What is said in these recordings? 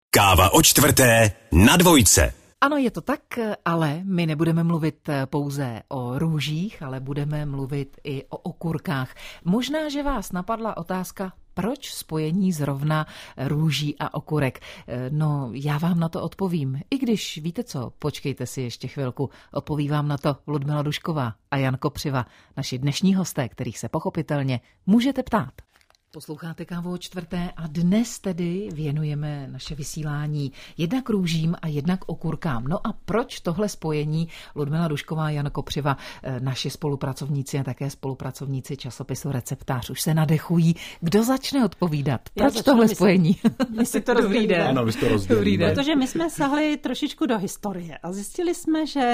Káva o čtvrté na Dvojce. Ano, je to tak, ale my nebudeme mluvit pouze o růžích, ale budeme mluvit i o okurkách. Možná, že vás napadla otázka, proč spojení zrovna růží a okurek? No, já vám na to odpovím. I když víte co, počkejte si ještě chvilku. Odpoví vám na to Ludmila Dušková a Jan Kopřiva, naši dnešní hosté, kterých se pochopitelně můžete ptát. Posloucháte Kávu o čtvrté a dnes tedy věnujeme naše vysílání jednak růžím a jednak okurkám. No a proč tohle spojení? Ludmila Dušková a Jan Kopřiva, naši spolupracovníci a také spolupracovníci časopisu Receptář už se nadechují. Kdo začne odpovídat? Proč tohle spojení? My si to rozdělíme. Ano, vy si to rozdělíme. Protože my jsme sahli trošičku do historie a zjistili jsme, že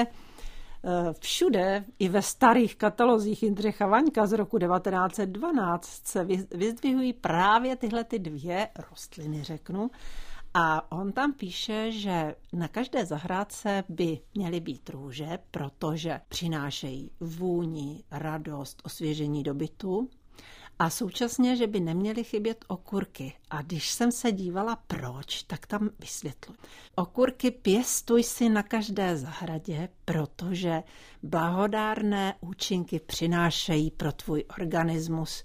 všude, i ve starých katalozích Jindřicha Vaňka z roku 1912 se vyzdvihují právě tyhle ty dvě rostliny, řeknu. A on tam píše, že na každé zahrádce by měly být růže, protože přinášejí vůni, radost, osvěžení do bytu. A současně, že by neměly chybět okurky. A když jsem se dívala proč, tak tam vysvětlu. Okurky pěstuj si na každé zahradě, protože blahodárné účinky přinášejí pro tvůj organismus.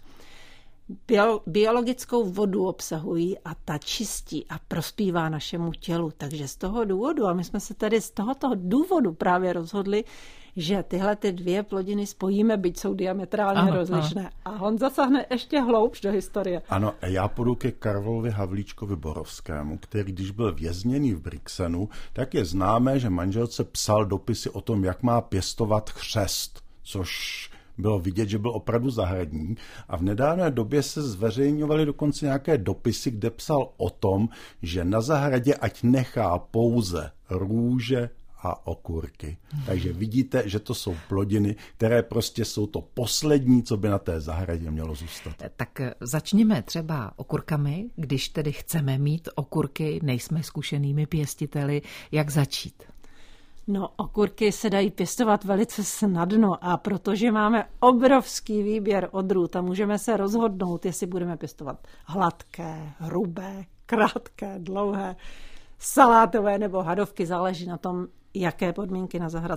Biologickou vodu obsahují a ta čistí a prospívá našemu tělu. Takže z toho důvodu, a my jsme se tedy z tohoto důvodu právě rozhodli, že tyhle ty dvě plodiny spojíme, byť jsou diametrálně rozlišné. A on zasáhne ještě hloubš do historie. Ano, já půjdu ke Karlovi Havlíčkovi Borovskému, který když byl vězněný v Brixenu, tak je známé, že manželce psal dopisy o tom, jak má pěstovat chřest, což bylo vidět, že byl opravdu zahradník. A v nedávné době se zveřejňovaly dokonce nějaké dopisy, kde psal o tom, že na zahradě ať nechá pouze růže a okurky. Takže vidíte, že to jsou plodiny, které prostě jsou to poslední, co by na té zahradě mělo zůstat. Tak začněme třeba okurkami, když tedy chceme mít okurky, nejsme zkušenými pěstiteli, jak začít? No, okurky se dají pěstovat velice snadno a protože máme obrovský výběr odrůd a můžeme se rozhodnout, jestli budeme pěstovat hladké, hrubé, krátké, dlouhé, salátové nebo hadovky, záleží na tom, jaké podmínky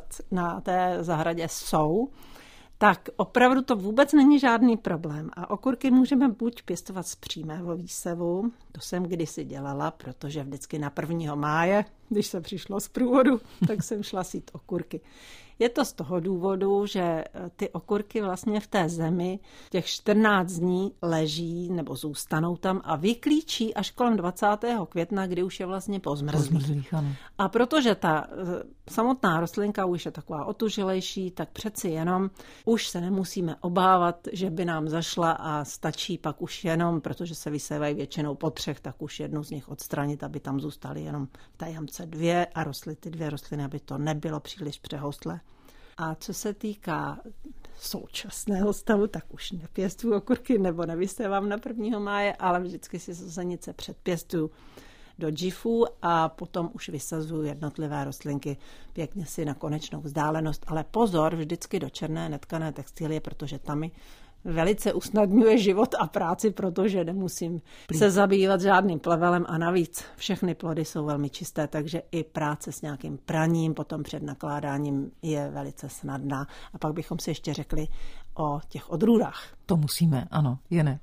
na té zahradě jsou, tak opravdu to vůbec není žádný problém. A okurky můžeme buď pěstovat z přímého výsevu, to jsem kdysi dělala, protože vždycky na 1. máje, když se přišlo z průvodu, tak jsem šla sít okurky. Je to z toho důvodu, že ty okurky vlastně v té zemi těch 14 dní leží nebo zůstanou tam a vyklíčí až kolem 20. května, kdy už je vlastně pozmrzlý. A protože ta samotná rostlinka už je taková otužilejší, tak přeci jenom už se nemusíme obávat, že by nám zašla a stačí pak už jenom, protože se vysévají většinou po 3, tak už jednu z nich odstranit, aby tam zůstaly jenom v té jamce 2 a rostly ty 2 rostliny, aby to nebylo příliš přehostlé. A co se týká současného stavu, tak už nepěstuju okurky nebo nevysévám na 1. máje, ale vždycky si sazenice předpěstuju do džifů a potom už vysazuju jednotlivé rostlinky pěkně si na konečnou vzdálenost. Ale pozor, vždycky do černé netkané textilie, protože tam mi velice usnadňuje život a práci, protože nemusím se zabývat žádným plevelem a navíc všechny plody jsou velmi čisté, takže i práce s nějakým praním, potom před nakládáním je velice snadná. A pak bychom si ještě řekli o těch odrůdách. To musíme, ano, Jene.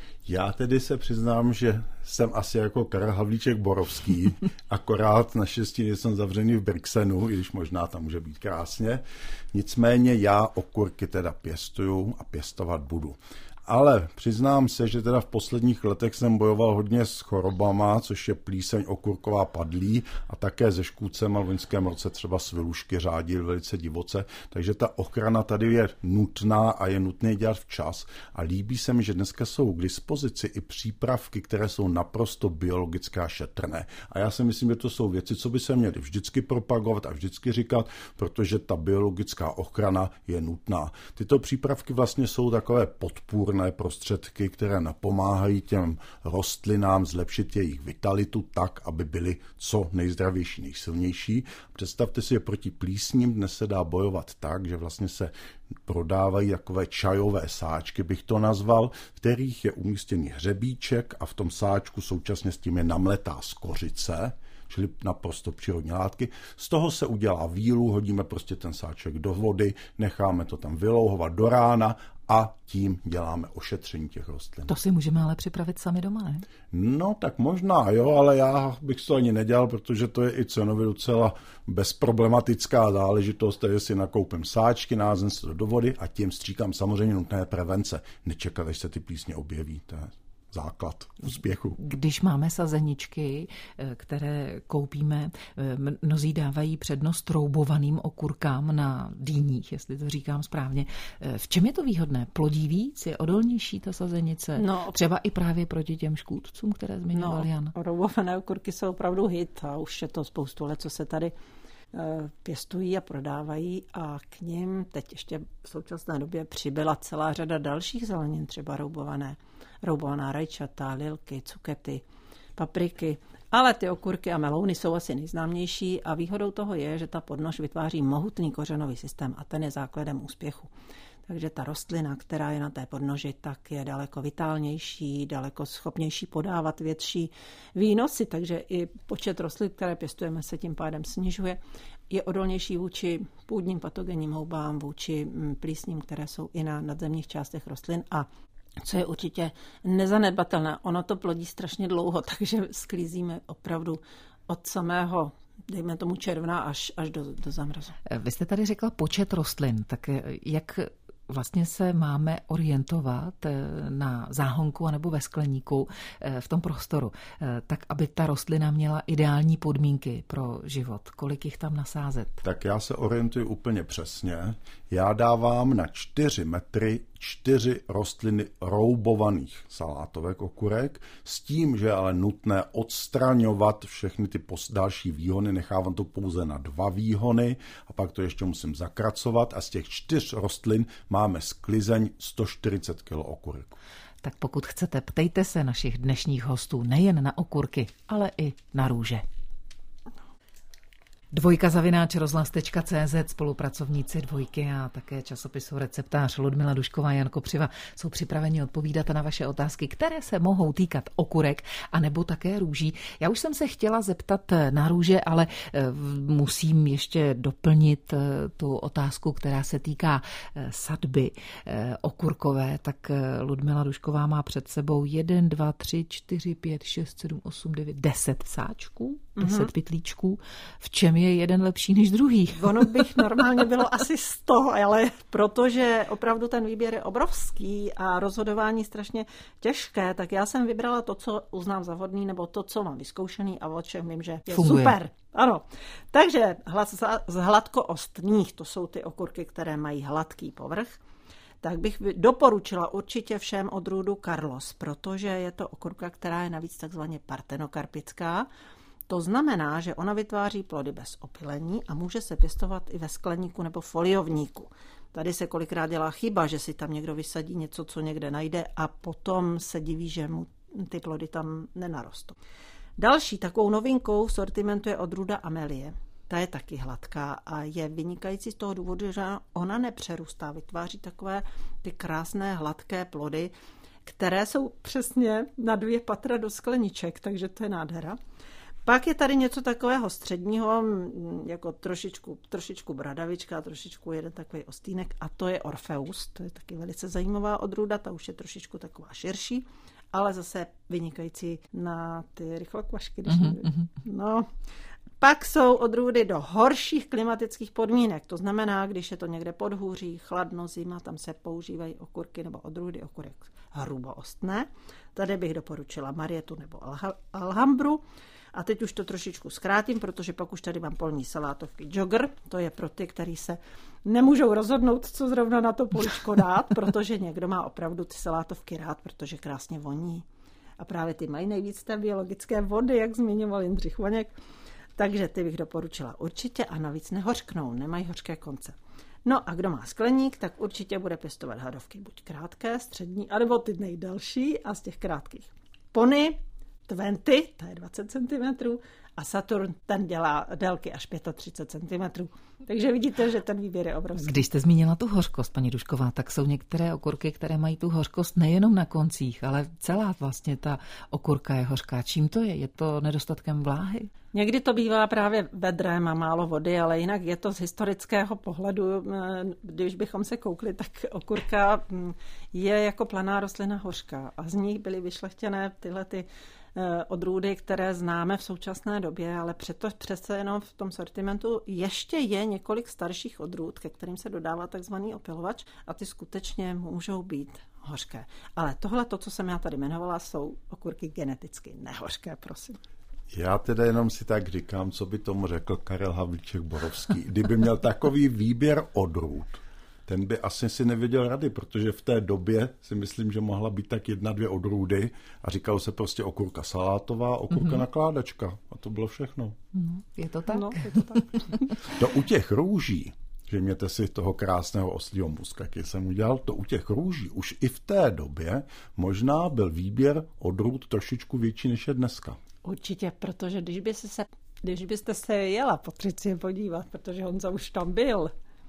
Já tedy se přiznám, že jsem asi jako Karel Havlíček Borovský, akorát naštěstí jsem zavřený v Brixenu, i když možná tam může být krásně. Nicméně já okurky teda pěstuju a pěstovat budu. Ale přiznám se, že teda v posledních letech jsem bojoval hodně s chorobama, což je plíseň okurková padlí a také se škůdcem, a v loňském roce třeba svilušky řádil velice divoce, takže ta ochrana tady je nutná a je nutné dělat včas. A líbí se mi, že dneska jsou k dispozici i přípravky, které jsou naprosto biologické a šetrné. A já si myslím, že to jsou věci, co by se měly vždycky propagovat a vždycky říkat, protože ta biologická ochrana je nutná. Tyto přípravky vlastně jsou takové podpůrné účinné prostředky, které napomáhají těm rostlinám zlepšit jejich vitalitu tak, aby byly co nejzdravější, nejsilnější. Představte si, že proti plísním dnes se dá bojovat tak, že vlastně se prodávají takové čajové sáčky, bych to nazval, v kterých je umístěný hřebíček a v tom sáčku současně s tím je namletá skořice, čili naprosto přírodní látky. Z toho se udělá vílu, hodíme prostě ten sáček do vody, necháme to tam vylouhovat do rána a tím děláme ošetření těch rostlin. To si můžeme ale připravit sami doma, ne? No, tak možná, jo, ale já bych to ani nedělal, protože to je i cenově docela bezproblematická záležitost, takže si nakoupím sáčky, názem se to do vody a tím stříkám samozřejmě nutné prevence. Nečekat, až se ty plísně objeví, to je základ úspěchu. Když máme sazeničky, které koupíme, mnozí dávají přednost troubovaným okurkám na dýních, jestli to říkám správně. V čem je to výhodné? Plodí víc? Je odolnější ta sazenice? No, třeba i právě proti těm škůdcům, které zmiňoval Jan. Troubované okurky jsou opravdu hit a už je to spoustu let, co se tady pěstují a prodávají a k nim teď ještě v současné době přibyla celá řada dalších zelenin, třeba roubovaná rajčata, lilky, cukety, papriky, ale ty okurky a melouny jsou asi nejznámější a výhodou toho je, že ta podnož vytváří mohutný kořenový systém a ten je základem úspěchu. Takže ta rostlina, která je na té podnoži, tak je daleko vitálnější, daleko schopnější podávat větší výnosy, takže i počet rostlin, které pěstujeme, se tím pádem snižuje. Je odolnější vůči půdním patogenním houbám, vůči plísním, které jsou i na nadzemních částech rostlin a co je určitě nezanedbatelné. Ono to plodí strašně dlouho, takže sklízíme opravdu od samého, dejme tomu června, až do zamrazu. Vy jste tady řekla počet rostlin, tak jak vlastně se máme orientovat na záhonku anebo ve skleníku v tom prostoru, tak aby ta rostlina měla ideální podmínky pro život? Kolik jich tam nasázet? Tak já se orientuji úplně přesně. Já dávám na 4 metry 4 rostliny roubovaných salátovek okurek, s tím, že je ale nutné odstraňovat všechny ty další výhony, nechávám to pouze na 2 výhony a pak to ještě musím zakracovat a z těch 4 rostlin máme sklizeň 140 kg okurek. Tak pokud chcete, ptejte se našich dnešních hostů nejen na okurky, ale i na růže. @rozhlas.cz, spolupracovníci Dvojky a také časopisu Receptář Ludmila Dušková a Jan Kopřiva jsou připraveni odpovídat na vaše otázky, které se mohou týkat okurek a nebo také růží. Já už jsem se chtěla zeptat na růže, ale musím ještě doplnit tu otázku, která se týká sadby okurkové. Tak Ludmila Dušková má před sebou 1, 2, 3, 4, 5, 6, 7, 8, 9, 10 sáčků, 10 pytlíčků. V čem je jeden lepší než druhý? Ono bych normálně bylo asi 100, ale protože opravdu ten výběr je obrovský a rozhodování strašně těžké, tak já jsem vybrala to, co uznám za vhodný, nebo to, co mám vyzkoušený a o čem vím, že je funguje. Super. Ano, takže z hladkoostných, to jsou ty okurky, které mají hladký povrch, tak bych doporučila určitě všem odrůdu Carlos, protože je to okurka, která je navíc takzvaně partenokarpická. To znamená, že ona vytváří plody bez opylení a může se pěstovat i ve skleníku nebo foliovníku. Tady se kolikrát dělá chyba, že si tam někdo vysadí něco, co někde najde a potom se diví, že mu ty plody tam nenarostou. Další takovou novinkou v sortimentu je odrůda Amelie. Ta je taky hladká a je vynikající z toho důvodu, že ona nepřerůstá, vytváří takové ty krásné hladké plody, které jsou přesně na 2 patra do skleniček, takže to je nádhera. Pak je tady něco takového středního, jako trošičku bradavička, trošičku jeden takový ostýnek a to je Orpheus, to je taky velice zajímavá odrůda, ta už je trošičku taková širší, ale zase vynikající na ty rychlokvašky. No. Pak jsou odrůdy do horších klimatických podmínek, to znamená, když je to někde podhůří, chladno, zima, tam se používají okurky nebo odrůdy okurek hruboostné. Tady bych doporučila Marietu nebo Alhambru. A teď už to trošičku zkrátím, protože pak už tady mám polní salátovky Jogger. To je pro ty, kteří se nemůžou rozhodnout, co zrovna na to políčko dát, protože někdo má opravdu ty salátovky rád, protože krásně voní. A právě ty mají nejvíc té biologické vody, jak zmiňoval Jindřich Vaněk. Takže ty bych doporučila určitě a navíc nehořknou, nemají hořké konce. No a kdo má skleník, tak určitě bude pěstovat hadovky buď krátké, střední, anebo ty nejdelší a z těch krátkých Pony, Twenty, to je 20 cm, a Saturn, ten dělá délky až 35 cm. Takže vidíte, že ten výběr je obrovský. Když jste zmínila tu hořkost, paní Dušková, tak jsou některé okurky, které mají tu hořkost nejenom na koncích, ale celá vlastně ta okurka je hořká. Čím to je? Je to nedostatkem vláhy? Někdy to bývá právě vedrem a málo vody, ale jinak je to z historického pohledu, když bychom se koukli, tak okurka je jako planá rostlina hořká a z nich byly vyšlechtěné tyhle ty odrůdy, které známe v současné době, ale přece jenom v tom sortimentu ještě je několik starších odrůd, ke kterým se dodává takzvaný opylovač a ty skutečně můžou být hořké. Ale tohle, to, co jsem já tady jmenovala, jsou okurky geneticky nehořké, prosím. Já teda jenom si tak říkám, co by tomu řekl Karel Havlíček Borovský. Kdyby měl takový výběr odrůd, ten by asi si nevěděl rady, protože v té době si myslím, že mohla být tak 1-2 odrůdy a říkalo se prostě okurka salátová, okurka nakládačka a to bylo všechno. Je to tak? No, je to tak. To u těch růží, všimněte si toho krásného oslího muska, který jsem udělal, to u těch růží už i v té době možná byl výběr odrůd trošičku větší než je dneska. Určitě, protože když byste se jela Patricie podívat, protože Honza už tam byl,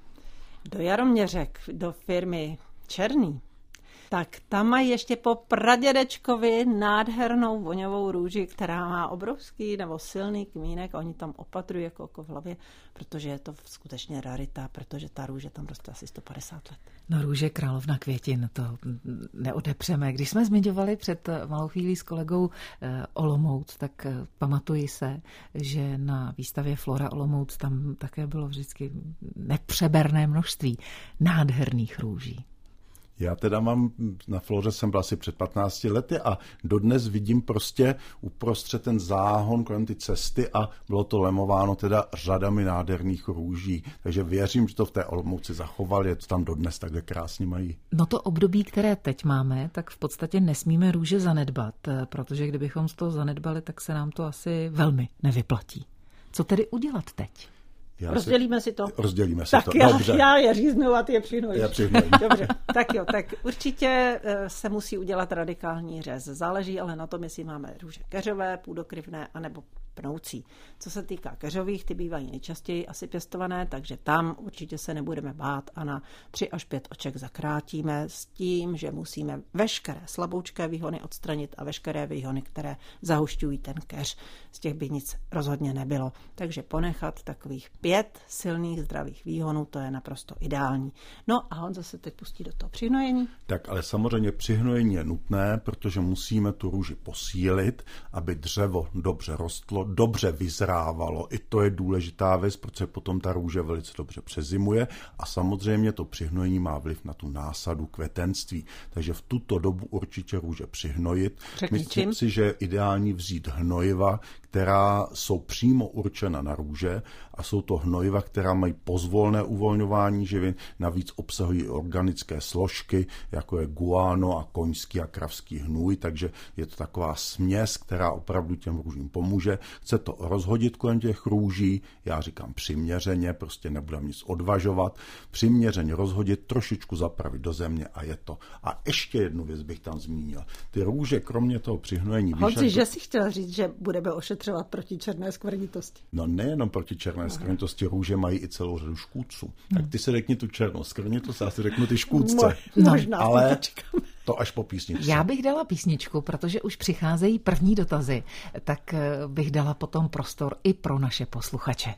do Jaroměřek, do firmy Černý, tak tam mají ještě po pradědečkovi nádhernou voňavou růži, která má obrovský nebo silný kmínek. Oni tam opatrují jako oko v hlavě, protože je to skutečně rarita, protože ta růže tam roste asi 150 let. No růže královna květin, to neodepřeme. Když jsme zmiňovali před malou chvílí s kolegou Olomouc, tak pamatuji se, že na výstavě Flora Olomouc tam také bylo vždycky nepřeberné množství nádherných růží. Já teda na Floře jsem byl asi před 15 lety a dodnes vidím prostě uprostřed ten záhon kolem ty cesty a bylo to lemováno teda řadami nádherných růží. Takže věřím, že to v té Olomouci zachovali, je to tam dodnes takhle krásně mají. No to období, které teď máme, tak v podstatě nesmíme růže zanedbat, protože kdybychom z toho zanedbali, tak se nám to asi velmi nevyplatí. Co tedy udělat teď? Rozdělíme si to. Rozdělíme si tak to. Tak já je říznu a ty je přihnojíš. Já přihnojím. Dobře, tak jo, tak určitě se musí udělat radikální řez. Záleží ale na tom, jestli máme růže keřové, půdokryvné anebo pnoucí. Co se týká keřových, ty bývají nejčastěji asi pěstované, takže tam určitě se nebudeme bát a na 3 až 5 oček zakrátíme s tím, že musíme veškeré slaboučké výhony odstranit a veškeré výhony, které zahušťují ten keř. Z těch by nic rozhodně nebylo. Takže ponechat takových 5 silných zdravých výhonů, to je naprosto ideální. No a Honza se teď pustí do toho přihnojení. Tak ale samozřejmě přihnojení je nutné, protože musíme tu růži posílit, aby dřevo dobře rostlo, dobře vyzrávalo. I to je důležitá věc, protože potom ta růže velice dobře přezimuje a samozřejmě to přihnojení má vliv na tu násadu květenství. Takže v tuto dobu určitě růže přihnojit. Myslím si, že je ideální vzít hnojiva, která jsou přímo určena na růže a jsou to hnojiva, která mají pozvolné uvolňování živin, navíc obsahují organické složky, jako je guano a koňský a kravský hnůj, takže je to taková směs, která opravdu těm růžím pomůže. Chce to rozhodit kolem těch růží, já říkám přiměřeně, prostě nebudeme nic odvažovat, přiměřeně rozhodit, trošičku zapravit do země a je to. A ještě jednu věc bych tam zmínil. Ty růže, kromě toho přihnojení... Honzi, že jsi chtěl říct, že budeme ošetřovat proti černé skvrnitosti. No nejenom proti černé skvrnitosti, růže mají i celou řadu škůdců. Tak ty si řekni tu černou skvrnitost, já si řeknu ty škůdce. Možná ale to až po písničce. Já bych dala písničku, protože už přicházejí první dotazy, tak bych dala potom prostor i pro naše posluchače.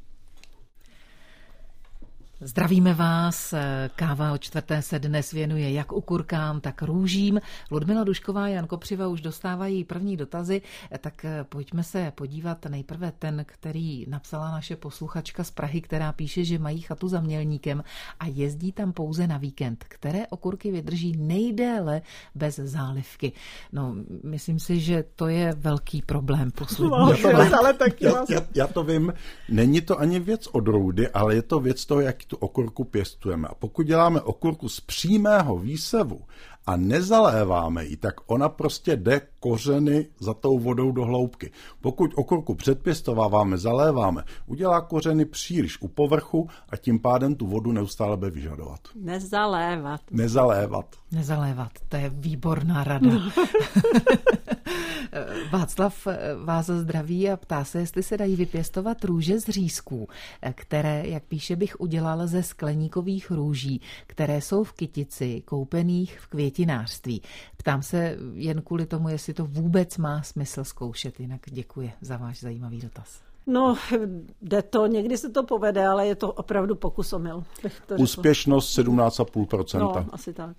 Zdravíme vás, káva o 4. se dnes věnuje jak okurkám, tak růžím. Ludmila Dušková a Jan Kopřiva už dostávají první dotazy, tak pojďme se podívat nejprve ten, který napsala naše posluchačka z Prahy, která píše, že mají chatu za Mělníkem a jezdí tam pouze na víkend. Které okurky vydrží nejdéle bez zálivky? No, myslím si, že to je velký problém poslední. Já to vím, není to ani věc odrůdy, ale je to věc toho, jak tu okurku pěstujeme. A pokud děláme okurku z přímého výsevu a nezaléváme ji, tak ona prostě jde kořeny za tou vodou do hloubky. Pokud okurku předpěstováváme, zaléváme, udělá kořeny příliš u povrchu a tím pádem tu vodu neustále bude vyžadovat. Nezalévat, to je výborná rada. Václav vás zdraví a ptá se, jestli se dají vypěstovat růže z řízků, které, jak píše, bych udělal ze skleníkových růží, které jsou v kytici, koupených v květinářství. Ptám se jen kvůli tomu, jestli to vůbec má smysl zkoušet, jinak děkuji za váš zajímavý dotaz. No, jde to, někdy se to povede, ale je to opravdu pokus omyl. Úspěšnost 17,5%. No, asi tak.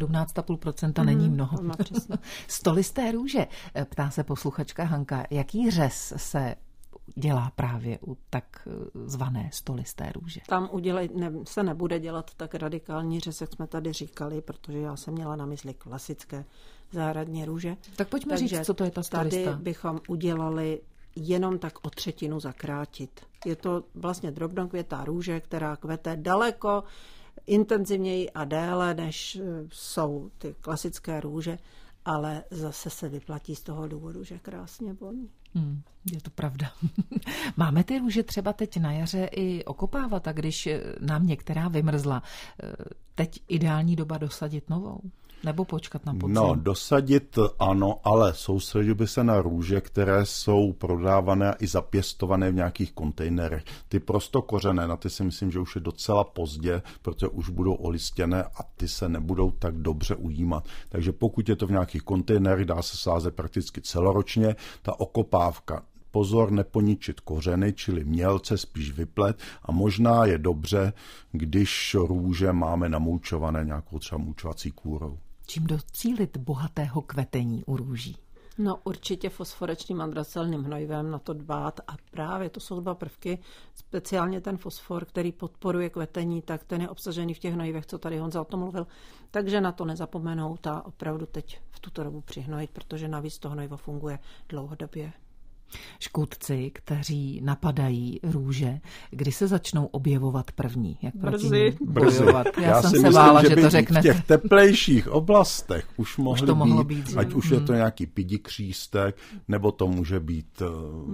17,5% není mnoho. Stolisté růže, ptá se posluchačka Hanka, jaký řez se dělá právě u tak zvané stolisté růže? Tam se nebude dělat tak radikální řez, jak jsme tady říkali, protože já jsem měla na mysli klasické zahradní růže. Tak pojďme říct, co to je ta stolista. Tady bychom udělali jenom tak o 1/3 zakrátit. Je to vlastně drobnokvětá růže, která kvete daleko intenzivněji a déle, než jsou ty klasické růže, ale zase se vyplatí z toho důvodu, že krásně voní. Je to pravda. Máme ty růže třeba teď na jaře i okopávat, a když nám některá vymrzla, teď ideální doba dosadit novou? Nebo počkat na podzim? No, dosadit ano, ale soustředil by se na růže, které jsou prodávané i zapěstované v nějakých kontejnerech. Ty prostokořené, na ty si myslím, že už je docela pozdě, protože už budou olistěné a ty se nebudou tak dobře ujímat. Takže pokud je to v nějakých kontejnerech, dá se sázet prakticky celoročně. Ta okopávka, pozor, neponičit kořeny, čili mělce spíš vyplet, a možná je dobře, když růže máme namoučované nějakou třeba moučovací kůrou. Čím docílit bohatého kvetení u růží? No určitě fosforečným andracelným hnojivem, na to dbát, a právě to jsou dva prvky, speciálně ten fosfor, který podporuje kvetení, tak ten je obsažený v těch hnojivech, co tady Honza o tom mluvil, takže na to nezapomenout a opravdu teď v tuto dobu přihnojit, protože navíc to hnojivo funguje dlouhodobě. Škůdci, kteří napadají růže, kdy se začnou objevovat první? Jak Brzy. Bojovat? Já jsem se myslím, bála, že by to řeknete. V těch teplejších oblastech už mohlo být, ať už je to nějaký pidikřístek, nebo to může být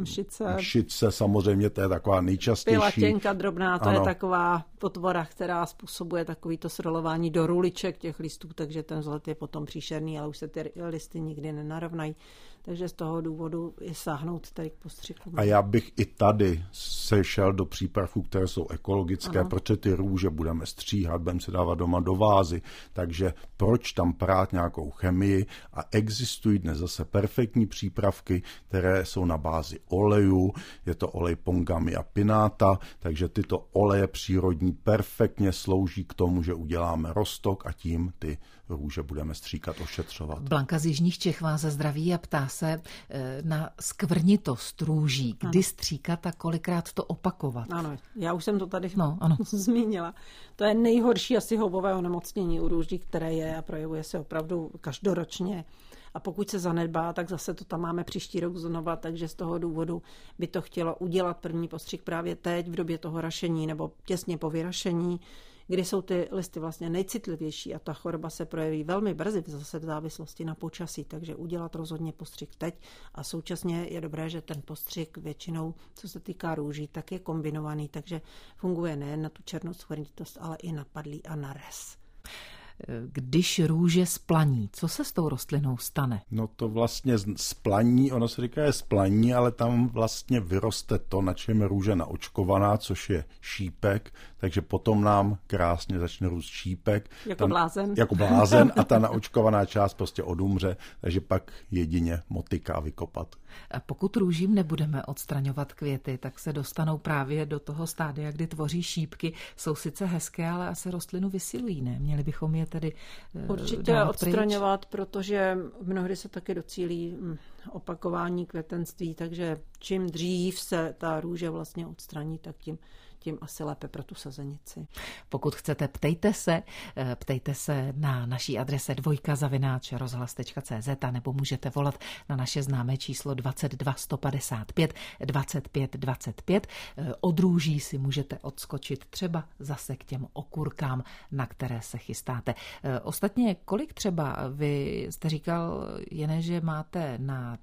mšice, samozřejmě, to je taková nejčastější. Pilatěnka drobná, to je taková potvora, která způsobuje takovýto srolování do ruliček těch listů, takže ten vzhled je potom příšerný, ale už se ty listy nikdy nenarovnají. Takže z toho důvodu je sáhnout tady k postřiku. A já bych i tady sešel do přípravků, které jsou ekologické, protože ty růže budeme stříhat, budeme se dávat doma do vázy, takže proč tam prát nějakou chemii? A existují dnes zase perfektní přípravky, které jsou na bázi olejů, je to olej Pongami a Pináta, takže tyto oleje přírodní perfektně slouží k tomu, že uděláme roztok a tím ty růže budeme stříkat, ošetřovat. Blanka z Jižních Čech vás zdraví a ptá se na skvrnitost růží. Kdy stříkat a kolikrát to opakovat? Ano, já už jsem to tady zmínila. To je nejhorší asi houbové onemocnění u růží, které je a projevuje se opravdu každoročně. A pokud se zanedbá, tak zase to tam máme příští rok znova, takže z toho důvodu by to chtělo udělat první postřik právě teď v době toho rašení nebo těsně po vyrašení, kdy jsou ty listy vlastně nejcitlivější a ta choroba se projeví velmi brzy, zase v závislosti na počasí, takže udělat rozhodně postřik teď a současně je dobré, že ten postřik většinou, co se týká růží, tak je kombinovaný, takže funguje nejen na tu černou skvrnitost, ale i na padlí a na rez. Když růže splaní, co se s tou rostlinou stane? No to vlastně splaní, ono se říká je splaní, ale tam vlastně vyroste to, na čem je růže naočkovaná, což je šípek, takže potom nám krásně začne růst šípek. Jako blázen a ta naočkovaná část prostě odumře, takže pak jedině motyka a vykopat. A pokud růžím nebudeme odstraňovat květy, tak se dostanou právě do toho stádia, kdy tvoří šípky. Jsou sice hezké, ale asi rostlinu vysilují, ne? Měli bychom je tedy určitě odstraňovat, protože mnohdy se taky docílí opakování květenství, takže čím dřív se ta růže vlastně odstraní, tak tím tím asi lépe pro tu sazenici. Pokud chcete, ptejte se na naší adrese dvojka@rozhlas.cz a nebo můžete volat na naše známé číslo 22 155 25 25. Od růží si můžete odskočit třeba zase k těm okurkám, na které se chystáte. Ostatně, kolik třeba vy jste říkal, Jene, že máte na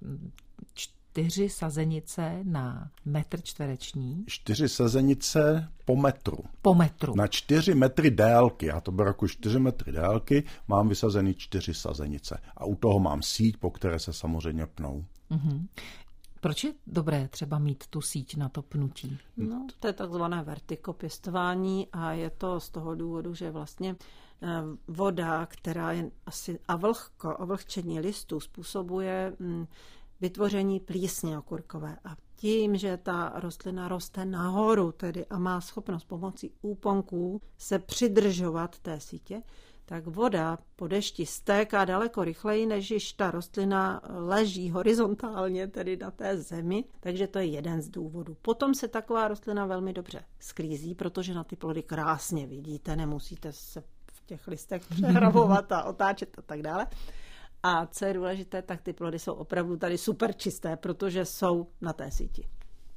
4 sazenice na metr čtvereční? 4 sazenice po metru. Po metru. Na 4 metry délky, já to beru jako 4 metry délky, mám vysazený 4 sazenice. A u toho mám síť, po které se samozřejmě pnou. Mm-hmm. Proč je dobré třeba mít tu síť na to pnutí? No, to je takzvané vertikopěstování a je to z toho důvodu, že vlastně voda, která je asi a vlhčení listů způsobuje vytvoření plísně okurkové. A tím, že ta rostlina roste nahoru tedy a má schopnost pomocí úponků se přidržovat té sítě, tak voda po dešti stéká daleko rychleji, než když ta rostlina leží horizontálně tedy na té zemi, takže to je jeden z důvodů. Potom se taková rostlina velmi dobře sklízí, protože na ty plody krásně vidíte, nemusíte se v těch listech přehrabovat a otáčet a tak dále. A co je důležité, tak ty plody jsou opravdu tady super čisté, protože jsou na té síti.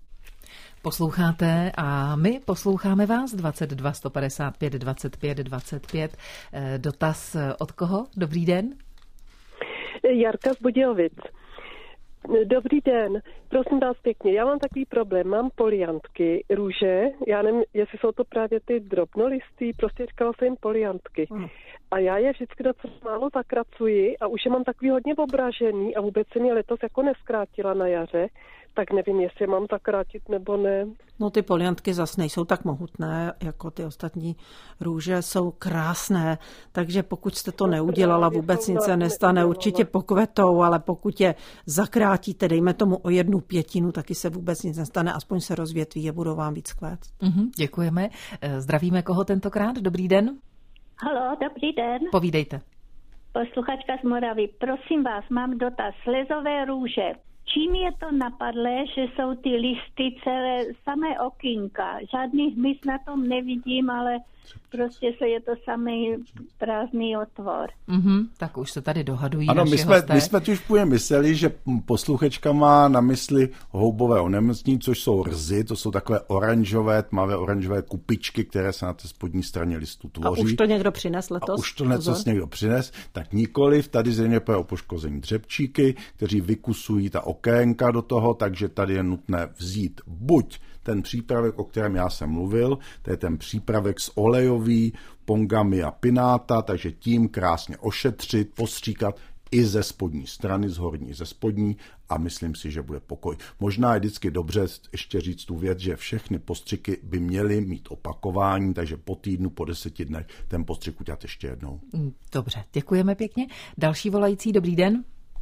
Posloucháte a my posloucháme vás 22 155 25 25. Dotaz od koho? Dobrý den. Jarka z Budějovic. Dobrý den, prosím vás pěkně, já mám takový problém, mám poliantky, růže, já nevím, jestli jsou to právě ty drobnolistý, prostě říkala se jim poliantky. A já je vždycky docela málo zakracuji a už je mám takový hodně obražený a vůbec se mě letos jako neskrátila na jaře, tak nevím, jestli je mám zakrátit nebo ne. No ty poliantky zas nejsou tak mohutné, jako ty ostatní růže, jsou krásné, takže pokud jste to neudělala, vůbec nic se nestane, určitě pokvetou, ale pokud je zakrátíte, dejme tomu o 1/5, taky se vůbec nic nestane, aspoň se rozvětví a budou vám víc kvést. Děkujeme. Zdravíme koho tentokrát? Dobrý den. Haló, dobrý den. Povídejte. Posluchačka z Moravy. Prosím vás, mám dotaz. Slezové růže. Čím je to napadlé, že jsou ty listy celé samé okýnka? Žádný hmyz na tom nevidím, ale prostě je to samý prázdný otvor. Tak už se tady dohadují ano, naši hosté. My jsme už původně mysleli, že posluchačka má na mysli houbové onemocnění, což jsou rzy, to jsou takové oranžové, tmavé oranžové kupičky, které se na té spodní straně listu tvoří. A už to někdo přines letos? A už to někdo přines, tak nikoliv, tady zřejmě půjde o poškození dřepčíky, kteří vykusují ta okénka do toho, takže tady je nutné vzít buď ten přípravek, o kterém já jsem mluvil, to je ten přípravek z olejový, pongamia pinnata, takže tím krásně ošetřit, postříkat i ze spodní strany, z horní, ze spodní a myslím si, že bude pokoj. Možná je vždycky dobře ještě říct tu věc, že všechny postřiky by měly mít opakování, takže po týdnu, po 10 dnech ten postřik udělat ještě jednou. Dobře, děkujeme pěkně. Další volající, dobrý den.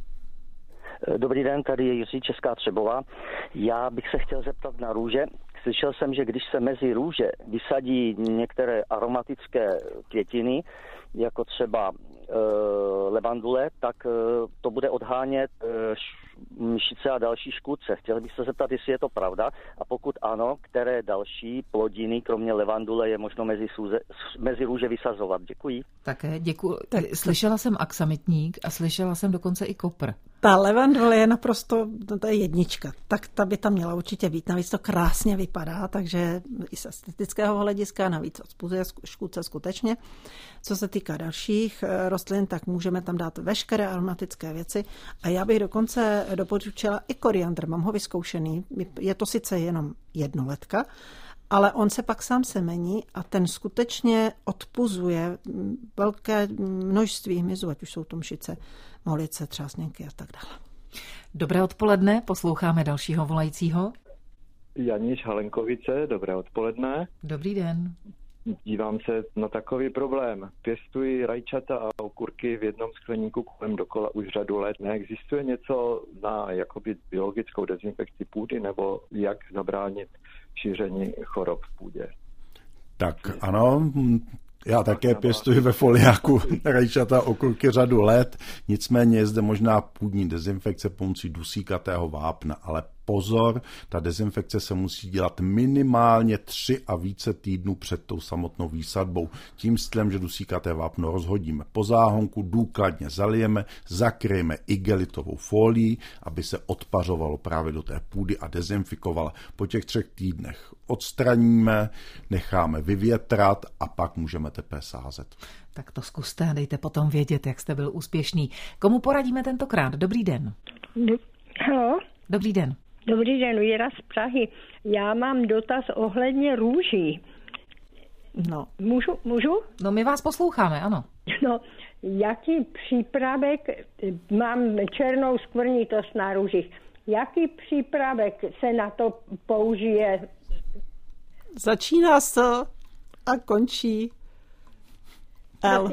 Dobrý den, tady je Jiří, Česká Třebová. Já bych se chtěl zeptat na růže. Slyšel jsem, že když se mezi růže vysadí některé aromatické květiny, jako třeba levandule, tak to bude odhánět mšice a další škůdce. Chtěl bych se zeptat, jestli je to pravda a pokud ano, které další plodiny, kromě levandule, je možno mezi růže vysazovat. Děkuji. Také děkuji. Slyšela jsem aksamitník a slyšela jsem dokonce i kopr. Ta levandule je naprosto, to je jednička, tak ta by tam měla určitě být. Navíc to krásně vypadá, takže i z estetického hlediska, navíc odpuzuje škůdce skutečně. Co se týká dalších rostlin, tak můžeme tam dát veškeré aromatické věci a já bych dokonce doporučila i koriandr, mám ho vyzkoušený, je to sice jenom jednoletka, ale on se pak sám semení a ten skutečně odpuzuje velké množství hmyzu, ať už jsou to mšice, molice, třásněnky a tak dále. Dobré odpoledne, posloucháme dalšího volajícího. Janíš Halenkovice, dobré odpoledne. Dobrý den. Dívám se na takový problém. Pěstuji rajčata a okurky v jednom skleníku kolem dokola už řadu let. Neexistuje něco na jakoby biologickou dezinfekci půdy nebo jak zabránit šíření chorob v půdě? Tak ano, já také pěstuji ve foliáku rajčata okurky řadu let, nicméně je zde možná půdní dezinfekce pomocí dusíkatého vápna, ale pozor, ta dezinfekce se musí dělat minimálně 3 a více týdnů před tou samotnou výsadbou. Tím stylem, že dusíkaté vápno rozhodíme po záhonku, důkladně zalijeme, zakryjeme igelitovou fólií, aby se odpařovalo právě do té půdy a dezinfikovala. Po těch 3 týdnech odstraníme, necháme vyvětrat a pak můžeme teprve sázet. Tak to zkuste a dejte potom vědět, jak jste byl úspěšný. Komu poradíme tentokrát? Dobrý den. Halo? Dobrý den. Dobrý den, Věra z Prahy. Já mám dotaz ohledně růží. No. Můžu? No my vás posloucháme, ano. No, jaký přípravek, mám černou skvrnitost na růžích, jaký přípravek se na to použije? Začíná s a končí L.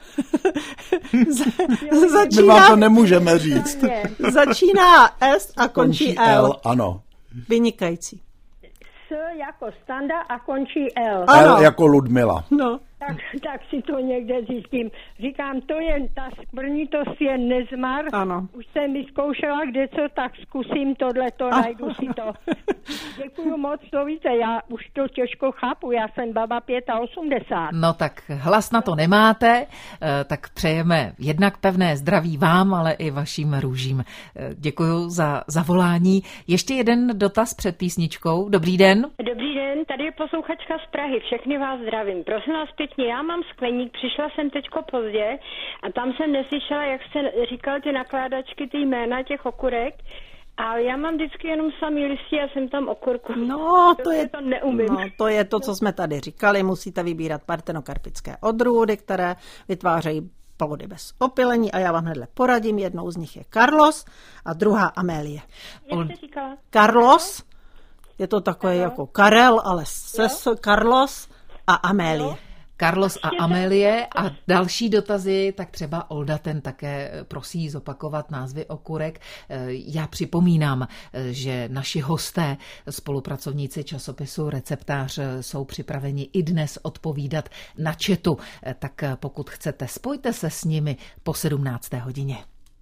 My vám to nemůžeme říct. Začíná S a končí L. Ano. Vynikající. S jako Standa a končí L. L jako Ludmila. No. Tak si to někde zjistím. Říkám, ta skvrnitost je nezmar. Ano. Už jsem vyzkoušela kdeco, tak zkusím tohleto, najdu si to. Děkuju moc, to víte, já už to těžko chápu, já jsem baba 85. No tak hlas na to nemáte, tak přejeme jednak pevné zdraví vám, ale i vašim růžím. Děkuju za zavolání. Ještě jeden dotaz před písničkou. Dobrý den. Dobrý den, tady je posluchačka z Prahy, všechny vás zdravím. Prosím vás pěkně, já mám skleník, přišla jsem teďko pozdě a tam jsem neslyšela, jak jste říkal ty nakládačky, ty jména těch okurek. A já mám vždycky jenom samý listí a jsem tam okurku. No, to neumím. No, to je to, co jsme tady říkali. Musíte vybírat partenokarpické odrůdy, které vytvářejí plody bez opylení a já vám hnedle poradím. Jednou z nich je Carlos a druhá Amélie. Jak jste říkala? Carlos, je to takové jako Karel, ale Carlos a Amélie. Carlos a Amélie a další dotazy, tak třeba Olda ten také prosí zopakovat názvy okurek. Já připomínám, že naši hosté, spolupracovníci časopisu Receptář jsou připraveni i dnes odpovídat na chatu. Tak pokud chcete, spojte se s nimi po 17. hodině.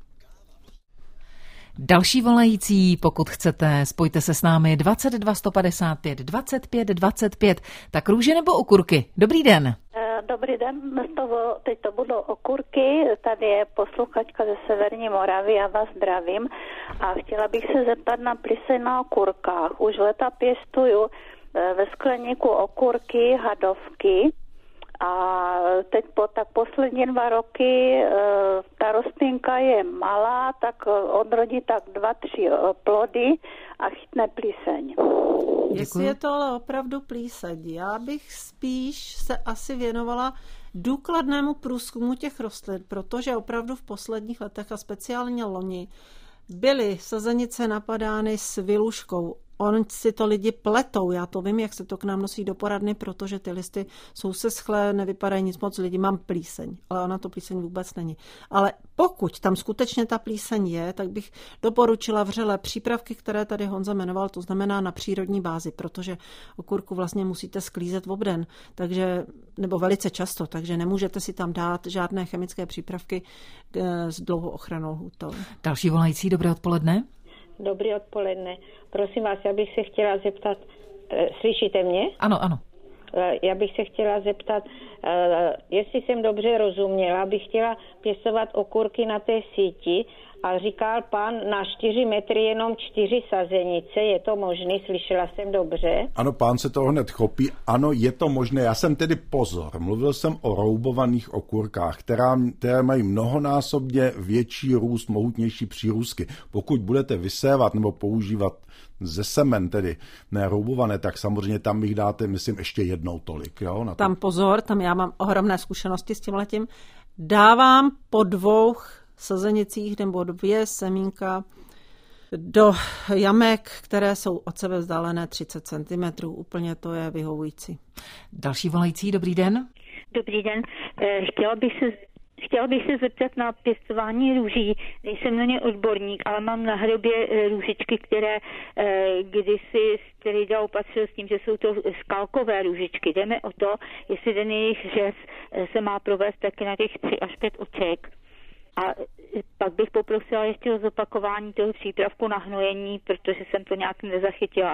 Další volající, pokud chcete, spojte se s námi 22 155 25 25. Tak růže nebo okurky? Dobrý den. Dobrý den, teď to budou okurky, tady je posluchačka ze Severní Moravy, já vás zdravím a chtěla bych se zeptat na plíseň na okurkách. Už leta pěstuju ve skleníku okurky, hadovky a teď poslední 2 roky ta rostlinka je malá, tak odrodí tak 2-3 plody a chytne plíseň. Jestli je to ale opravdu plíseň, já bych spíš se asi věnovala důkladnému průzkumu těch rostlin, protože opravdu v posledních letech a speciálně loni byly sazenice napadány s viluškou. On si to lidi pletou, já to vím, jak se to k nám nosí do poradny, protože ty listy jsou seschlé, nevypadají nic moc lidi, mám plíseň, ale ona to plíseň vůbec není. Ale pokud tam skutečně ta plíseň je, tak bych doporučila vřele přípravky, které tady Honza jmenoval, to znamená na přírodní bázi, protože okurku vlastně musíte sklízet obden, takže, nebo velice často, takže nemůžete si tam dát žádné chemické přípravky s dlouhou ochrannou lhůtou. Další volající, dobré odpoledne. Dobrý odpoledne. Prosím vás, já bych se chtěla zeptat, slyšíte mě? Ano, ano. Já bych se chtěla zeptat, jestli jsem dobře rozuměla, bych chtěla pěstovat okurky na té síti a říkal pán na 4 metry jenom 4 sazenice, je to možné, slyšela jsem dobře? Ano, pán se toho hned chopí, ano, je to možné, já jsem tedy pozor, mluvil jsem o roubovaných okurkách, které mají mnohonásobně větší růst, mohutnější přírůstky. Pokud budete vysévat nebo používat ze semen, tedy ne roubované, tak samozřejmě tam jich dáte, myslím, ještě jednou tolik. Jo, na to. Tam pozor, tam já mám ohromné zkušenosti s tímhletím. Dávám po 2 sazenicích nebo 2 semínka do jamek, které jsou od sebe vzdálené 30 cm. Úplně to je vyhovující. Další volající, dobrý den. Dobrý den. Chtěla bych se zeptat na pěstování růží. Nejsem na ně odborník, ale mám na hrobě růžičky, které kdysi strýda opatřil s tím, že jsou to skalkové růžičky. Jdeme o to, jestli ten jejich řez se má provést taky na těch 3 až 5 oček. A pak bych poprosila ještě o zopakování toho přípravku na hnojení, protože jsem to nějak nezachytila.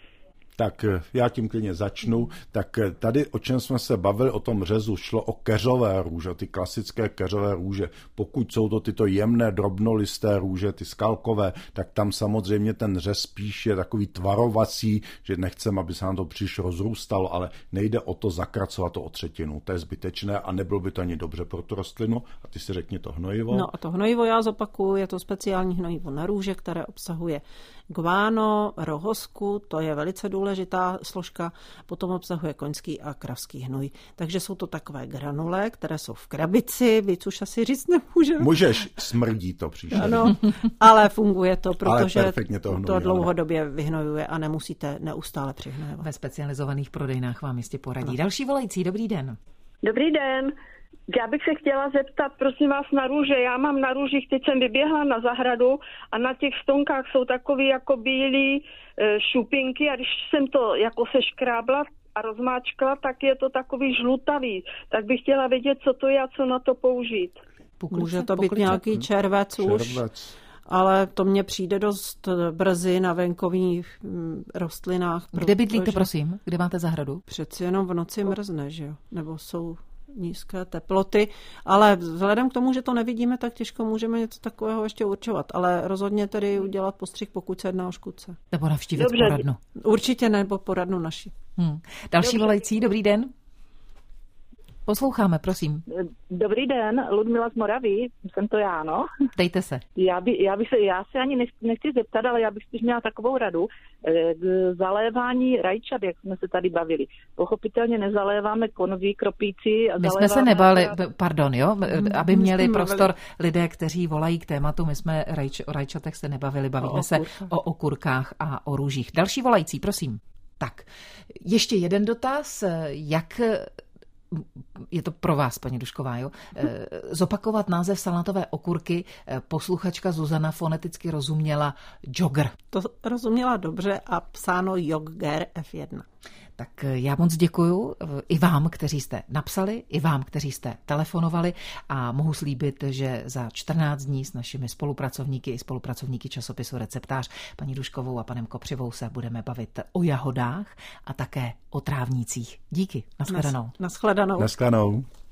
Tak já tím klidně začnu. Tak tady, o čem jsme se bavili, o tom řezu, šlo o keřové růže, ty klasické keřové růže. Pokud jsou to tyto jemné, drobnolisté růže, ty skalkové, tak tam samozřejmě ten řez spíš je takový tvarovací, že nechceme, aby se nám to příliš rozrůstalo, ale nejde o to zakracovat to o třetinu. To je zbytečné a nebylo by to ani dobře pro tu rostlinu. A ty si řekni to hnojivo. No a to hnojivo já zopakuju, je to speciální hnojivo na růže, které obsahuje guano, rohosku, to je velice důležitá složka, potom obsahuje koňský a kravský hnůj. Takže jsou to takové granule, které jsou v krabici, víc už asi říct nemůžeme. Můžeš, smrdí to příště. Ano, ale funguje to, protože to dlouhodobě vyhnojuje a nemusíte neustále přihnojovat. Ve specializovaných prodejnách vám jistě poradí. Další volající, dobrý den. Dobrý den. Já bych se chtěla zeptat, prosím vás, na růže. Já mám na růžích, teď jsem vyběhla na zahradu a na těch stonkách jsou takový jako bílý šupinky a když jsem to jako seškrábla a rozmáčkla, tak je to takový žlutavý. Tak bych chtěla vědět, co to je a co na to použít. Může to být nějaký červec už, ale to mně přijde dost brzy na venkovních rostlinách. Kde bydlíte, prosím? Kde máte zahradu? Přeci jenom v noci mrzne, že jo? Nebo jsou nízké teploty, ale vzhledem k tomu, že to nevidíme, tak těžko můžeme něco takového ještě určovat, ale rozhodně tedy udělat postřih, pokud se jedná o škůdce. Nebo navštívit poradnu. Určitě nebo poradnu naši. Další volající, dobrý den. Posloucháme, prosím. Dobrý den, Ludmila z Moravy, jsem to já, no. Dejte se. Já se ani nechci zeptat, ale já bych spíš měla takovou radu. K zalévání rajčat, jak jsme se tady bavili. Pochopitelně nezaléváme konví, kropíci. My jsme se nebali, pardon, jo, aby měli prostor lidé, kteří volají k tématu, my jsme o rajčatech se nebavili, bavíme se o okurkách a o růžích. Další volající, prosím. Tak, ještě jeden dotaz, jak... Je to pro vás, paní Dušková, jo? Zopakovat název salátové okurky. Posluchačka Zuzana foneticky rozuměla jogger. To rozuměla dobře a psáno jogger F1. Tak já moc děkuju i vám, kteří jste napsali, i vám, kteří jste telefonovali a mohu slíbit, že za 14 dní s našimi spolupracovníky i spolupracovníky časopisu Receptář, paní Duškovou a panem Kopřivou, se budeme bavit o jahodách a také o trávnících. Díky. Nashledanou. Nashledanou. Nashledanou.